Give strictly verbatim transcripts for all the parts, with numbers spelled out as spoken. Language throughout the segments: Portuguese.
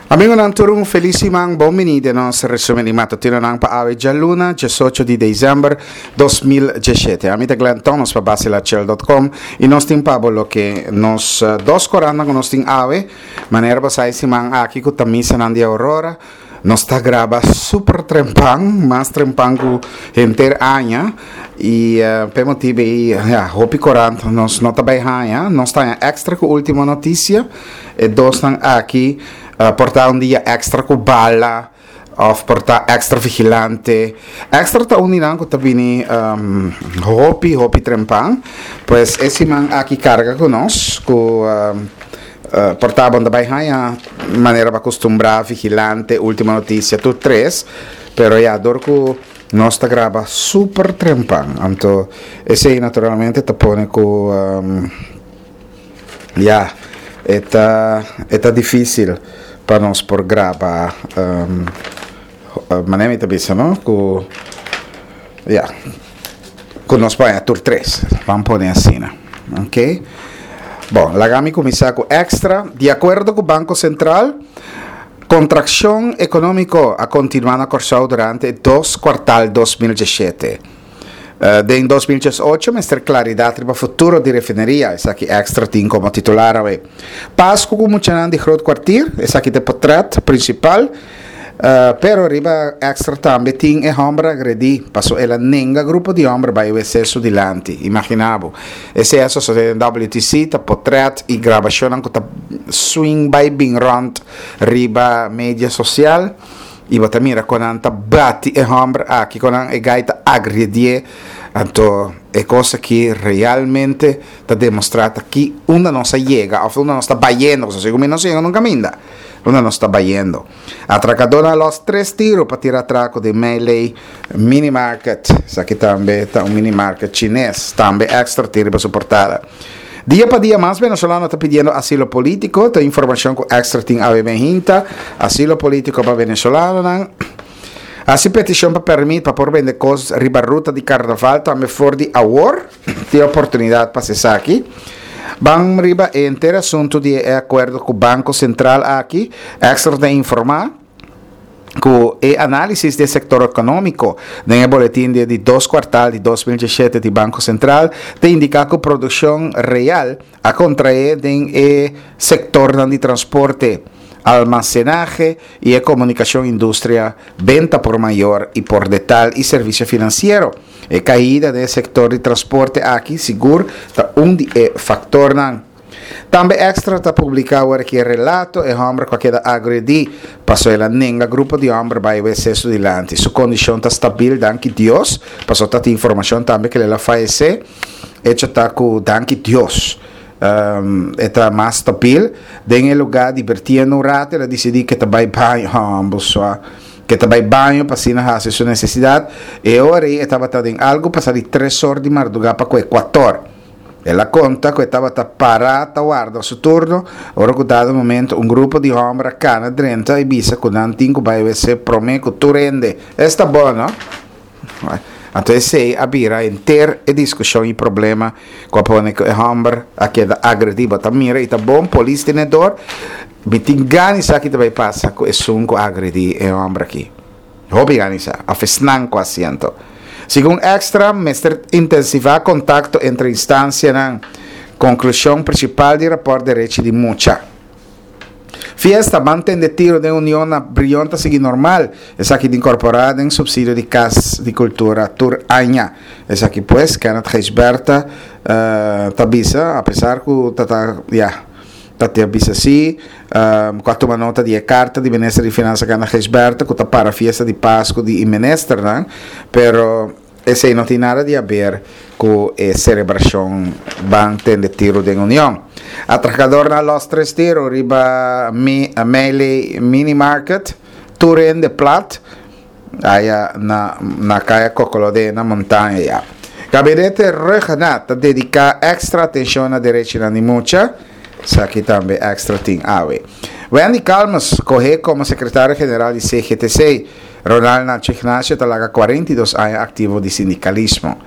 Amigo ng turong felisimang buminide no sa resumen ni matutino ng paawi dyan luna, diciotto di December duemiladiciassette. A mi taglanton nos pabase la cel dot com e nos tim pabolo que nos uh, dos coranda con nos tim ave, manera basai simang aki ku tamisa nandi aurora, nos ta graba super trempang, mas trempang ku enter anya e uh, per motivi ja, hopi corant nos nota bai hanya, nos ta extra ku ultima noticia e dos nang aki Uh, portar um dia extra com bala of portar extra vigilante extra ta uninan ko tabini um, hopi hopi trempang pues esse man aqui carga conosco um, uh, portar banda bai haya maneira para acostumbrar vigilante última notícia tu três pero ya dorco nós ta grava super trempang anto esse naturalmente ta pone com um, ya eta eta difícil para nós por gravar um, maneira de pensar, não? Com, yeah, com nós para a tour três, vamos pôr assim, né? Ok? Bom, lagami começar com extra, de acordo com o Banco Central, contração econômica a continuar a correr durante dois quartais de dois mil e dezessete. Uh, de em dois mil e dezoito, mostrar claridade para o futuro de refineria, essa aqui extra tem como titular. Pasco como chanando de groot kwartier, essa aqui é o portrait principal, uh, pero riba extra também tem a ombra agredi, passou ela nenga grupo de ombra vai o excesso de lante, imaginavo. Esse é só de W T C, tá portrait e gravação com tá swing by being round riba mídia social. E você mira quando tá bate e ombra aqui quando é gaita agredir, então é coisa que realmente está demonstrada que uma nossa chega, ou uma nossa baiendo, se como não chega nunca minda, uma não está baiendo. Atracadora los três tiros para tirar atraco de Melee Mini Market, isso aqui também está um mini market chinês, também extra tiro para suportar. Dia para dia mais venezolano está pedindo asilo político, tem informação com extra tem a hinta, asilo político para venezolano, não? Assim petição para permitir para por vender coisas riba ruta de carnaval também for de award, tem oportunidade para cessar aqui. Bang riba enter assunto de acordo com o Banco Central aqui, extra tem informar com o análise do setor econômico no boletim de, de dois quartais de dois mil e dezessete do Banco Central te indica que a produção real a contrair no setor de transporte, almacenaje e comunicação indústria, venta por maior e por detalhe e serviço financeiro. A caída do setor de transporte aqui, seguro, está um fator não. Também extra está publicado aqui relato e homem que queda agredi passou ela nenga grupo de homem vai o excesso de lante sua condição está estável danke Deus passou tanta informação também que ela falece e está com danke Deus um, está mais estável em lugar divertir no rato ela decidi que está vai banho que está vai banho para fazer sua necessidade e ora estava em algo para sair três horas de madrugada para o Equador. Ela conta que estava parada, guarda o seu turno, ora que dado momento um grupo de homens cana drenta e bisa que não tinha que vai ser prometo tu rende. Está bom, não? Então esse a bira inteira e discussão e problema com a pone que o homem aqui da agrediva também e tá bom polícia tenedor, me tingani sa que vai passar com esse um que agredi o homem aqui. Hobby ganisa, a fesnan com assento. Segundo extra, mestre intensivar contato entre instâncias na conclusão principal do rapport de Rechi de Mucha. Fiesta mantém de tiro de união na brilhante seguir normal, essa aqui incorporada em subsídio de Casa de Cultura Tur Anha. Essa aqui, pues, que é Gisberta uh, Tabisa, apesar que tata, yeah, tata Tabisa assim, um, quatro uma nota de carta de Ministro de Finanças que é Gisberta, que está para a fiesta de Páscoa de Ministro, não? Pero esse não tem nada a ver com a celebração bante de tiro de união. Atracador na Los Tres Tiros, riba mi, Melee Mini Market, Turen de Plat, aí na, na caia Cocolode, na montanha. Gabinete Regional dedica extra atenção à direita na Nimucha, isso aqui também extra tem awe. Wendy Calmas, corre como secretário-geral de C G T C, Ronald Nacho Ignacio talaga quarenta e dois anos ativo de sindicalismo.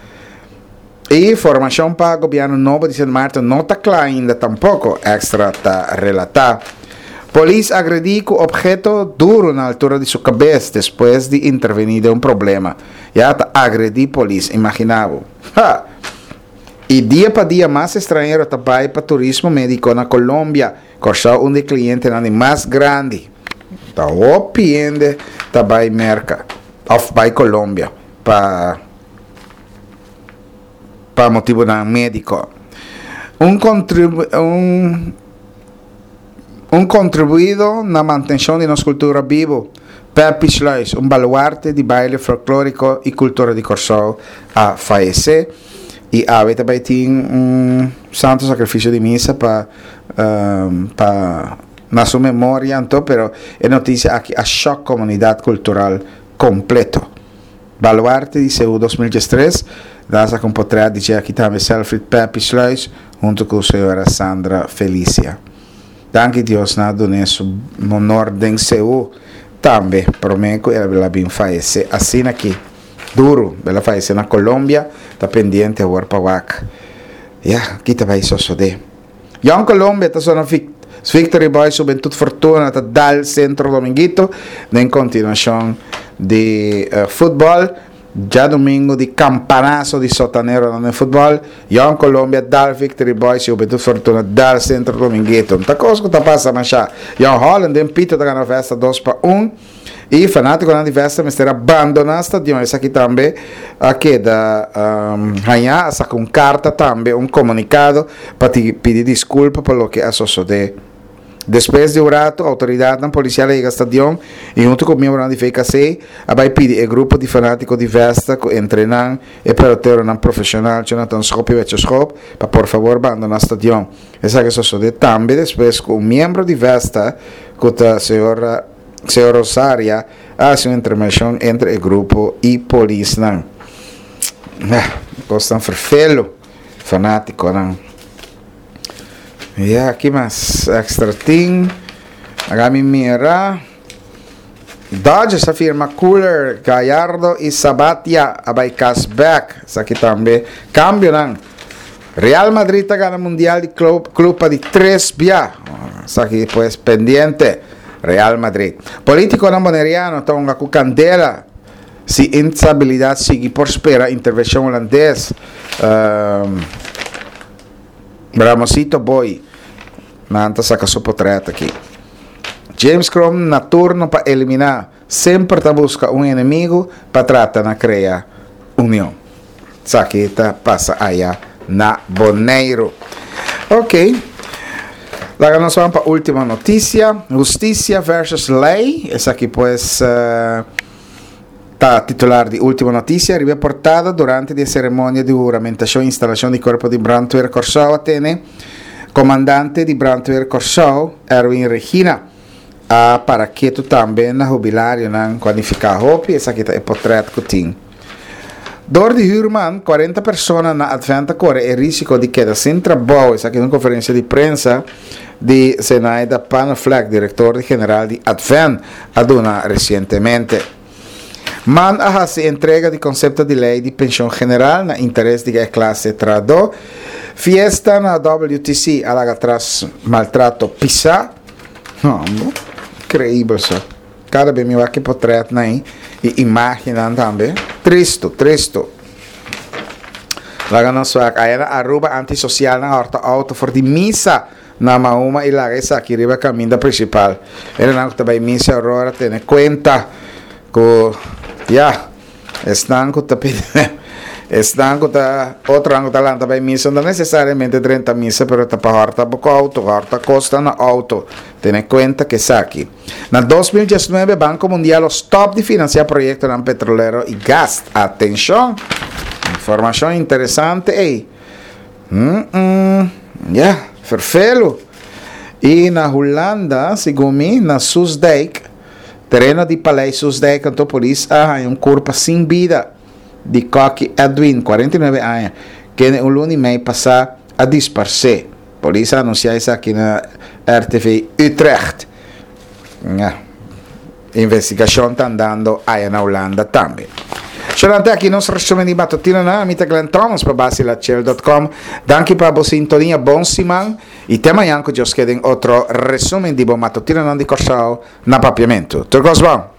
E formação para o governo novo de San Martin não está clara ainda tampouco, extra está relatada. Polis agrediu com objeto duro na altura de sua cabeça depois de intervenir de um problema. Já está agredindo polis, imaginava. Ha! E dia para dia mais estrangeiro também para turismo médico na Colômbia, correu um de cliente mais grande. Está opiende também merca, of by Colômbia, para para motivo na médico. Um contribu um um contribuído na manutenção de nossa cultura viva. Pepe Schleus, um baluarte de baile folclórico e cultura de Corsol, a falecer. E há também tem um santo sacrifício de missa para um, para na sua memória, então, pero é notícia aqui a choque comunidade cultural completo. Baluarte de Seul dois mil e três, dá-se com portrait de aqui também Selfrid Pepe Schleus, junto com a senhora Sandra Felícia. Danke Deus na donesso honor de Seul também prometo ela bem falece assim aqui duro ela falece na Colômbia tá pendente agora para wak ja aqui também só só de já em Colômbia tá só na Victory Boys Juventud Fortuna tá dal Centro Dominguito em continuação de uh, futebol. Já domingo de campanazo de sotanero no futebol, já em Colômbia, dal Victory Boys e Juventud Fortuna, dal Centro Dominguito. Tá coisa que tá passando já. Já em Holland, em Pita, tá ganhando festa dois para um. E fanático na festa, mas terá abandonado o estadião. Esse aqui também, aqui da Rainha, essa com carta também, um comunicado para te pedir desculpa por lo que sucedeu. Depois de um rato, a autoridade policial chega ao estadião e junto com o membro da F C C, vai pedir ao grupo de fanáticos de festa que treinam e pelotero não profissional, Jonathan Schop e Beto Schop, para por favor abandonar o estadião. Essa que sucede também depois com o membro de festa, que a senhora, senhora Rosaria, faz uma intervenção entre o grupo e a polícia. Gostam ferfelo, fanático, não? E yeah, aqui mais extra thing. Agora mira. Dodgers afirma Cooler, Gallardo e Sabatia abai cashback. Isso aqui também. Cambio não. Real Madrid está ganhando mundial de club, clube de três bia. Isso aqui pues pendiente. Real Madrid. Político não boneriano estão com candela. Se instabilidade sigue por espera intervenção holandesa. Um, Ramosito Boy. Nanta saca sua portrait aqui. James Crom na turno para eliminar. Sempre está busca um inimigo para tratar na criar união. Saqueta passa aí na Boneiro. Ok. Lá nós vamos para a última notícia. Justiça versus lei. Essa aqui pues uh, tá titular de última notícia. Reportada durante a cerimônia de juramentação e instalação do corpo de Brandweer Corsau Atene. Comandante de Brandweer Corsau, Erwin Regina, a para que tu também na jubilário não qualificar hopi, essa aqui é portrait que tem. Dor de Hurman, quarenta pessoas na Adventa corre e risco de queda sem trabalho, essa aqui é uma conferência de prensa de Zenaida Panafleck, diretor-geral de Advent, aduna recentemente. Man a se entrega de conceito de lei de pensão general na interesse da classe trado. Fiesta na W T C alaga tras maltrato pisa. Não, incrível só. Cada vez me vai que portrait aí e imaginando também. Tristo, tristo. Laga na sua aí arroba antissocial na horta auto for de missa na mauma e laga essa aqui riba caminho da principal. Era não também missa aurora tem conta com ya estão com tapete. Estão com outro ângulo da lanta para missa, não necessariamente trinta missa, pero está para horta pouco auto, horta costa na auto. Tem conta que aqui. Na dois mil e dezenove, Banco Mundial stop de financiar projetos na petrolero e gas. Atenção, informação interessante aí. Hum, hum, ya, verfelo. E na Holanda, segundo mim, na Soesdijk, terreno de Palais Soesdijk, cantou por isso, há um corpo sem vida. De Coque Edwin, quarenta e nove anos, que um lunes e meio passou a disparar. Polícia anunciou isso aqui na R T V Utrecht. A investigação está andando aí na Holanda também. Durante aqui nosso resumo de matutino na Amita Glenn Thomas para base la Ciel ponto com. Danke para a sintonia, bom simão. E tema yanko, Deus querem outro resumo de bom matutino não de corsal na papiamento. Tudo bom?